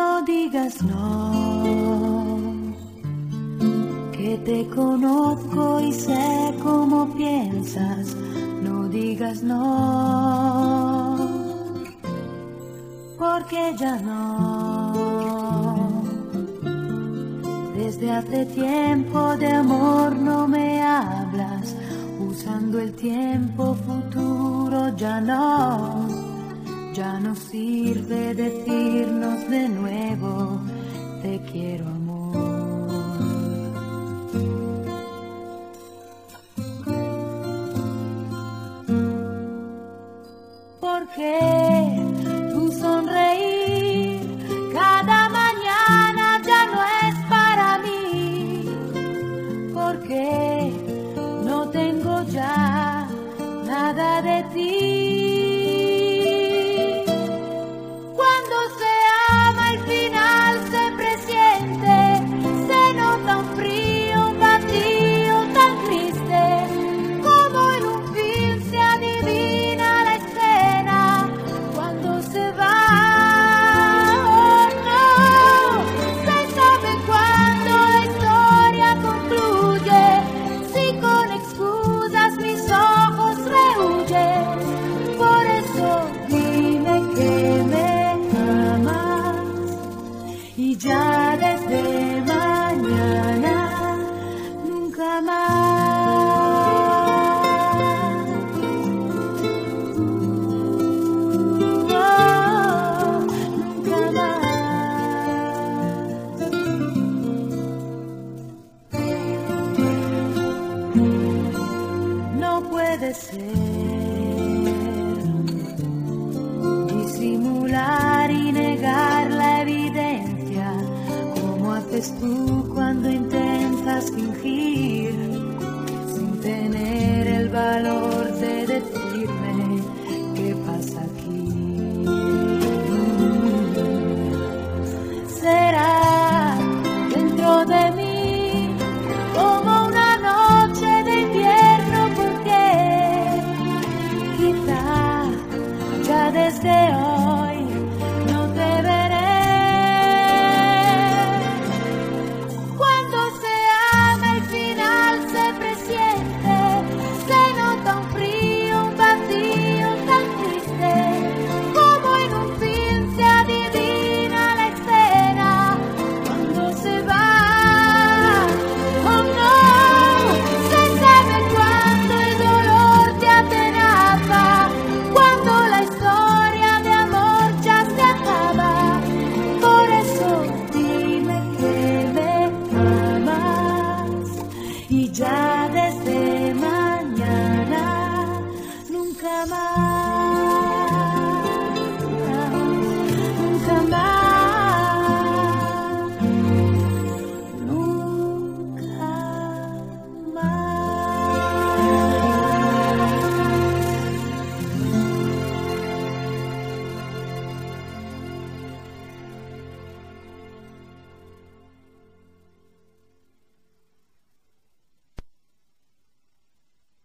No digas no, que te conozco y sé cómo piensas. No digas no, porque ya no. Desde hace tiempo de amor no me hablas, usando el tiempo futuro ya no. Ya no sirve decirnos de nuevo, te quiero amor. Porque tu sonreír cada mañana ya no es para mí. Porque no tengo ya nada de ti. Ya desde mañana, nunca más. Oh, nunca más. No puede ser disimular y negar la evidencia. Como haces tú